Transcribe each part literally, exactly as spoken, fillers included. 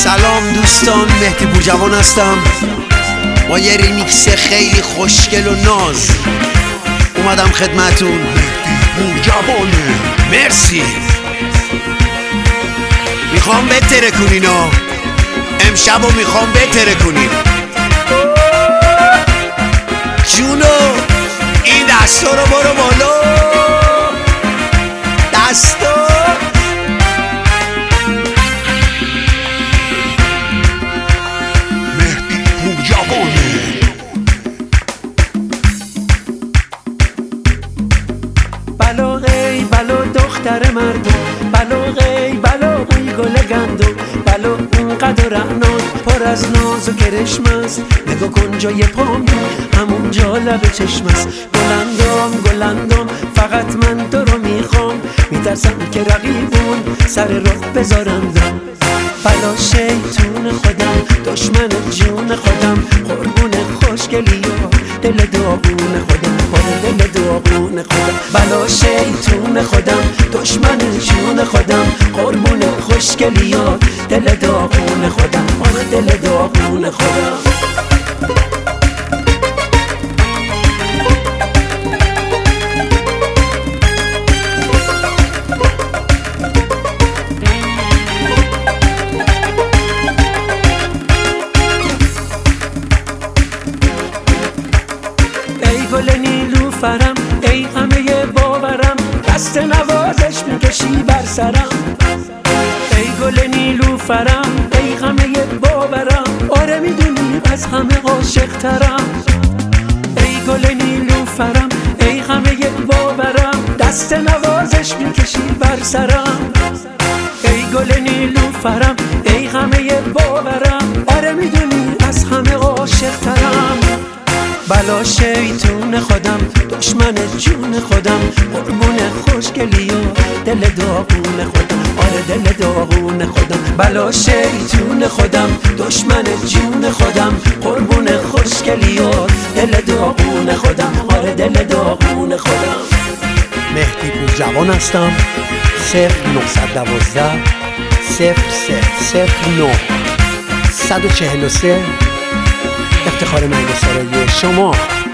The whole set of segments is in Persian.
سلام دوستان، مهدی پورجوان هستم با یه ریمیکس خیلی خوشگل و ناز اومدم خدمتون. مهدی پورجوانه. مرسی. میخوام بهتره کنینا، امشب رو میخوام بهتره کنین جونو. این دستا رو برو بالا، دستا. مهدی پورجوانه. بلا ای بلا دختر مردم، بلا ای بلا ای گل گندم، بلا اونقدر رعنان پر از ناز و کرشم است. نگاه کن جای پام همونجا لب چشم است. گلندام گلندام فقط من تو رو میخوام، میترسم که رقیبون سر راه بذارندم. بلا شیطون خودم دشمن جون خودم، قربون خوشگلی و دل داغون خودم، پر دل داغون خودم. بلا شیطون خودم دشمن جون خودم، قربون خوشگلی و دل داغون خودم، پر دل داغون خودم. ای گل نیلوفرم، ای همه باورم، دست نوازش میکشی بر سرم. ای گل نیلوفرم، ای همه باورم، آره میدونی از همه عاشق ترم. ای گل نیلوفرم، ای همه باورم، دست نوازش میکشی بر سرم. ای گل نیلوفرم، ای همه باورم، آره میدونی از همه عاشق ترم. بلا شیطون خودم دشمن جون خودم، قربون خوشگلی و دل داغون خودم، آره دل داغون خودم. بلا شیطون خودم دشمن جون خودم، قربون خوشگلی و دل داغون خودم، آره دل داغون خودم. مهدی پورجوان هستم. صفر نهصد دوازده صفر صفر صفر نه صد و چهل و سه. افتخار مهندسارای شما.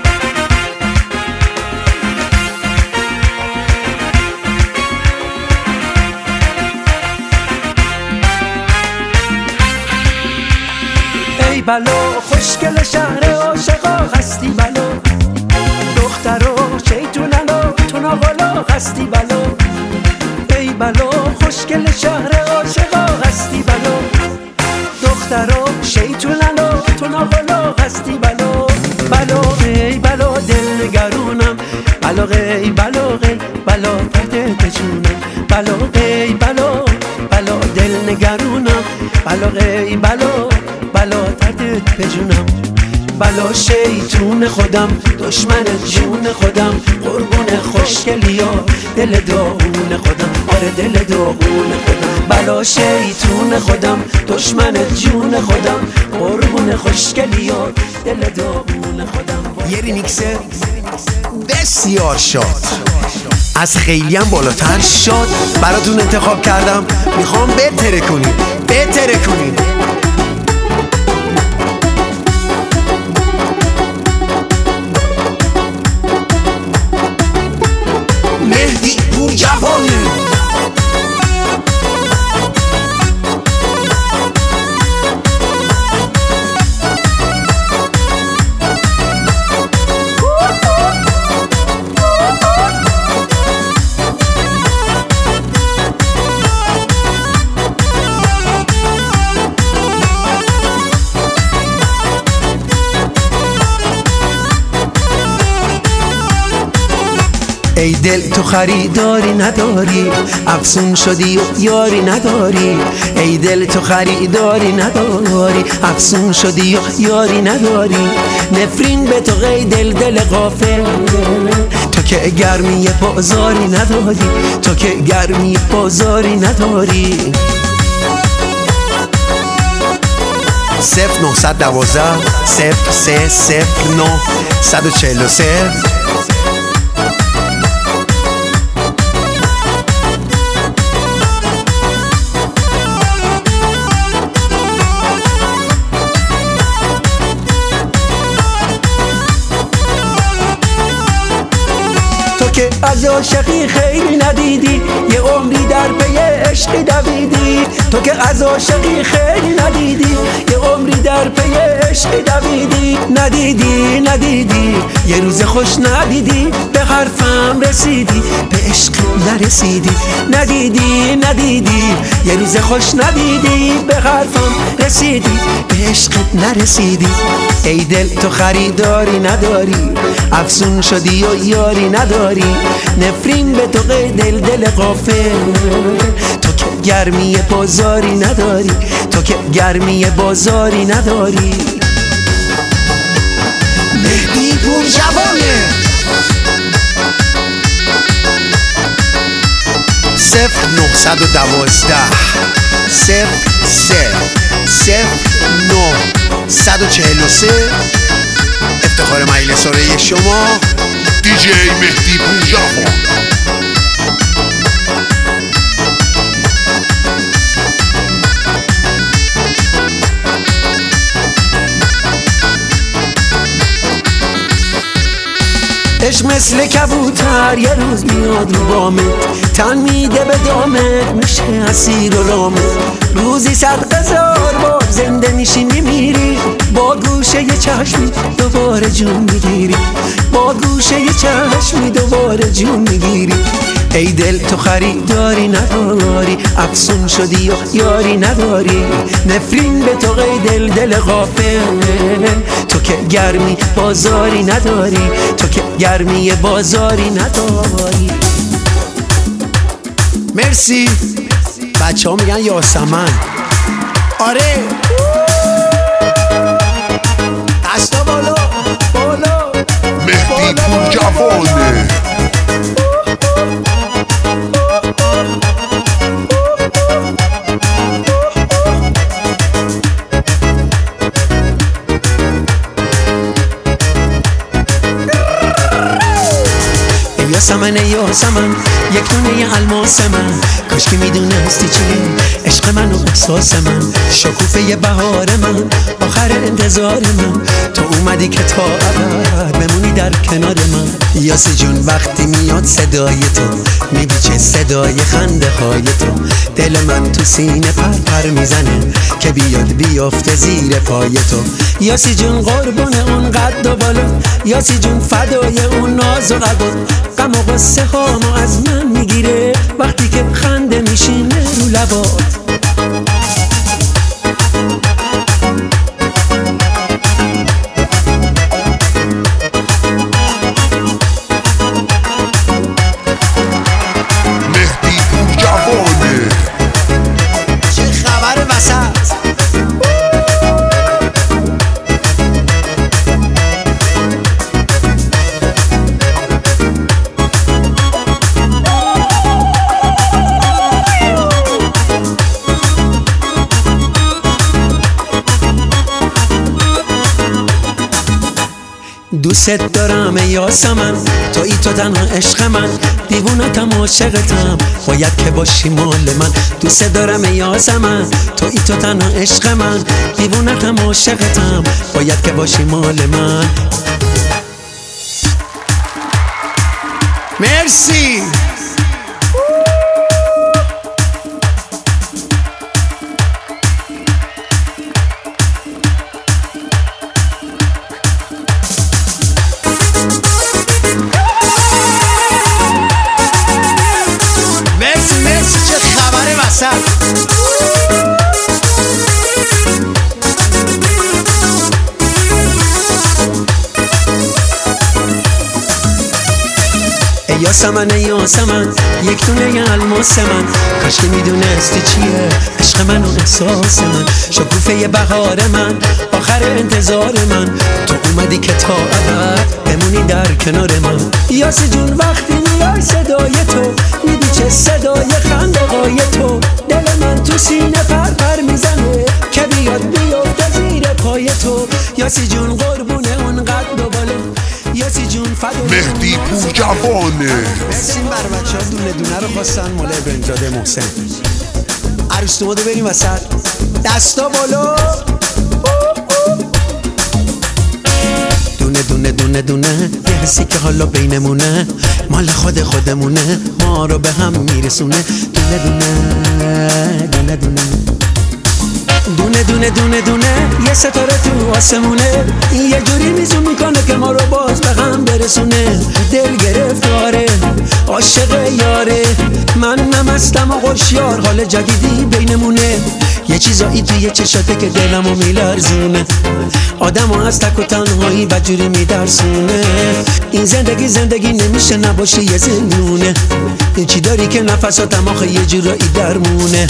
ای بلا خوشگل شهر عاشقا هستی بلا، دختر و شیطونلا تو ناوالا هستی بلا. ای بلا خوشگل شهر عاشقا هستی بلا، دختر و شیطونلا تو ناوالا هستی بلا. بلا ای بلا دل نگرونم، بلا ای بلا ای بلا پرده جونم، بلا ای بلا بلا دل نگرونم، بلا ای بلا بلا ترد بجونم. بلا شیطون خودم دشمن جون خودم، قربون خوشگلی و دل داغون خودم، آره دل داغون خودم. بلا شیطون خودم دشمن جون خودم، قربون خوشگلی و دل داغون خودم. یه ریمیکس بسیار شاد، از خیلی هم بالاتر شاد براتون انتخاب کردم. میخوام بهتره کنین، بهتره کنین. مهدی پورجوانه. ای دل تو خریداری نداری، افسون شدی و یاری نداری. ای دل تو خریداری نداری، افسون شدی و یاری نداری. نفرین به تو ای دل دل غافل، تو که گرمی بازاری نداری، تو که گرمی بازاری نداری. صفر نهصد دوازده صفر سه صفر نه صد و چهل و سه. از عاشقی خیلی ندیدی، یه عمری در پی عشقی دویدی. تو که از عاشقی خیلی ندیدی، یه عمری در پی عشقی دویدی. ندیدی ندیدی یه روز خوش ندیدی، به حرفم رسیدی به عشق نرسیدی. ندیدی ندیدی یه روز خوش ندیدی، به حرفم رسیدی به عشق نرسیدی. ای دل تو خریداری نداری، افسون شدی و یاری نداری. نفرین به تو دل دل غافل، تو که گرمی بازاری نداری، تو که گرمی بازاری نداری. مهدی پورجوانه صفر نهصد و دوازده صفر سه صفر نه صد و چهل و سه. افتخار مجلس آرای شما دیجی مهدی پورجوان. عشق مثل کبوتر یه روز میاد رو بامت، تن میده به دامت، میشه اسیر و رامت. روزی صد هزار بار زنده میشی میمیری، با گوشه یه چشمی دوباره جون میگیری، با گوشه یه چشمی دوباره جون میگیری. ای دل تو خریداری نداری، افسون شدی و یاری نداری. نفرین به تو ای دل دل غافل، تو که گرمی بازاری نداری، تو که گرمی بازاری نداری. مرسی. بچه ها میگن یاسمن. آره دستا بالا بالا مهدی پورجوانه. یاسمن یاسمن یک دونه ی الماس من، کاش که میدونستی چیه عشق من و احساس من. شکوفه ی بهار من، آخر انتظار من، تو اومدی که تا ابد بمونی در کنار من. یاسی جون وقتی میاد صدای تو، میبیچه صدای خنده های تو. دل من تو سینه پر پر میزنه که بیاد بیافته زیر پای تو. یاسی جون قربون اون قد و بالا، یاسی جون فدای اون ناز و قبول. غم و قصه هامو از من میگیره وقتی که خنده میشینه رو لبات. مهدی پورجوانه. چه خبر وسط؟ دوست دارم یاسمن، تویی تو تنها عشق من. دیوونتم عاشقتم، باید که باشی مال من. دوست دارم یاسمن، تویی تو تنها عشق من. دیوونتم عاشقتم، باید که باشی مال من. مرسی. یاسمن یاسمن یک دونه ی الماس من، کاش که میدونستی چیه عشق من و احساس من. شکوفه ی بهار من، آخر انتظار من، تو اومدی که تا ابد بمونی در کنار من. یاسی جون وقتی میای صدای تو، میبیچه صدای خندقای تو. دل من تو سینه پر پر میزنه که بیاد بیافته زیر پای تو. یاسی جون قربونه اون قد و بالا، یاسی جون فدای مهدی پورجوانه. مرسیم بر بچه ها دونه دونه رو خواستن مال ابراهیمزاده محسن. عروس دوماده بریم وسط. دستا بالا. دونه دونه دونه دونه یه حسی که حالا بینمونه. مال خود خودمونه، ما رو به هم میرسونه. دونه دونه دونه دونه دونه دونه دونه دونه یه ستاره تو آسمونه، این یه جوری میزون میکنه که ما رو باز به هم برسونه. دل گرفتاره عاشق یاره، من نمستم و خوشیار، حال جدیدی بینمونه. یه چیزایی توی چشاته که دلمو میلرزونه، آدمو از تک و تنهایی بدجوری میترسونه. این زندگی زندگی نمیشه نباشه یه زندونه، این چی داری که نفساتم آخه یه جورایی درمونه.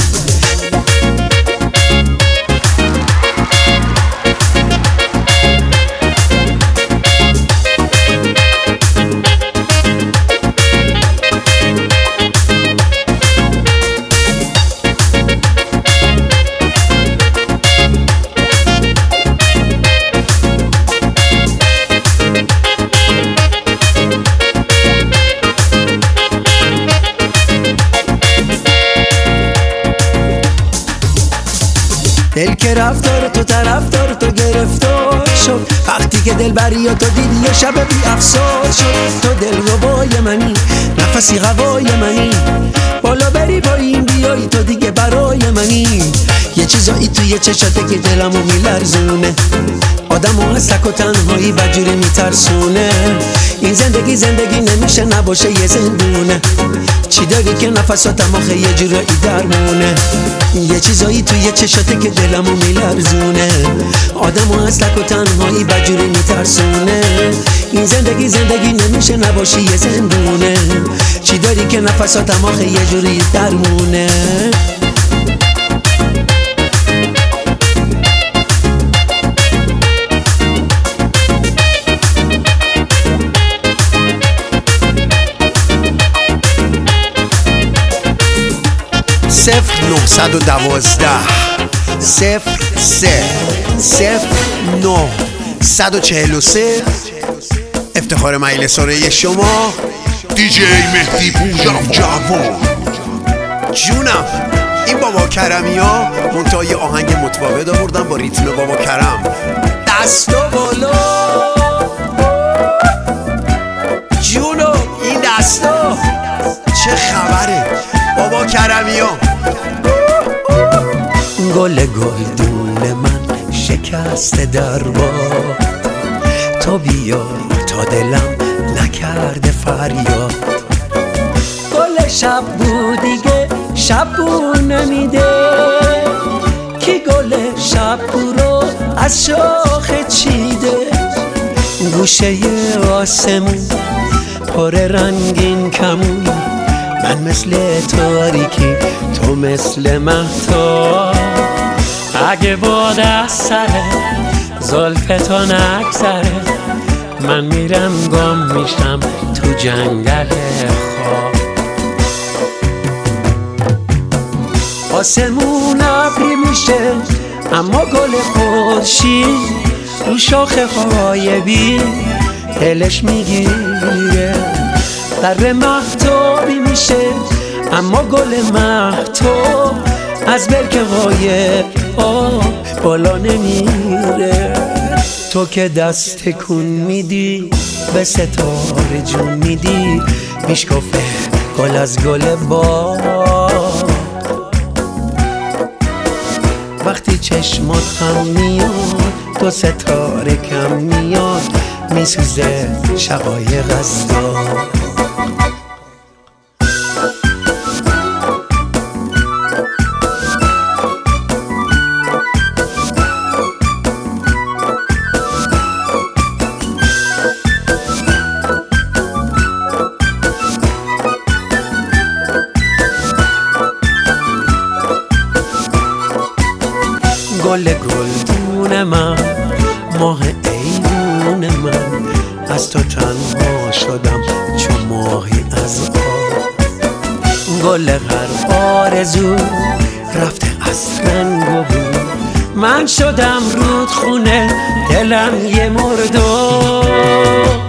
دل که رفتار تو طرفدار تو گرفتار شد، وقتی که دل بری تو دیدی یه شب بی افسار شد. تو دل ربای منی، نفسی هوای منی، بالا بری پایین بیایی تو دیگه برای منی. یه چیزایی توی چشاته که دلمو میلرزونه، آدمو از تک و تنهایی بدجوری میترسونه. این زندگی زندگی نمیشه نباشه یه زندونه، چی داری که نفساتم آخه یه جورایی درمونه. یه چیزایی توی چشاته که دلمو میلرزونه، آدمو از تک و تنهایی بدجوری میترسونه. این زندگی زندگی نمیشه نباشه یه زندونه، چی داری که نفساتم آخه یه جوری درمونه. صفر نهصد و دوازده صفر سه صفر نه صد و چهل و سه. افتخار مجلسانه شما دیجی مهدی پورجوان. جونم این بابا کرمی ها منتها یه آهنگ متفاوت آوردن با ریتم بابا کرم. دستو بالا جونو، این دستا چه خبره بابا کرمی ها. گل گلدون من شکست دربار، تو بیا تا دلم نکرده فریاد. گل شب بود دیگه شب بود نمیده، کی گل شب بود رو از شاخه چیده. گوشه آسمون پر رنگین کمون، من مثل تاریکی تو مثل مهتاب. اگه باد از سره زلف تو نگذره، من میرم گم میشم تو جنگل خواب. آسمون ابری میشه اما گل خورشید رو شاخه های بی دلش میگیره. در مهتابی میشه اما گل مهتاب از برکه های آب بالا نمیره. تو که دست تکون میدی به ستاره جون میدی، میشکفه گل از گل با. وقتی چشمات خم میاد تو ستاره کم میاد، میسوزه شقایق از دار. گل گلدون من، ماه ایوون من، از تو تنها شدم چون ماهی از آب. گل هر آرزو رفته از رنگ و بو، من شدم رودخونه دلم یه مردم.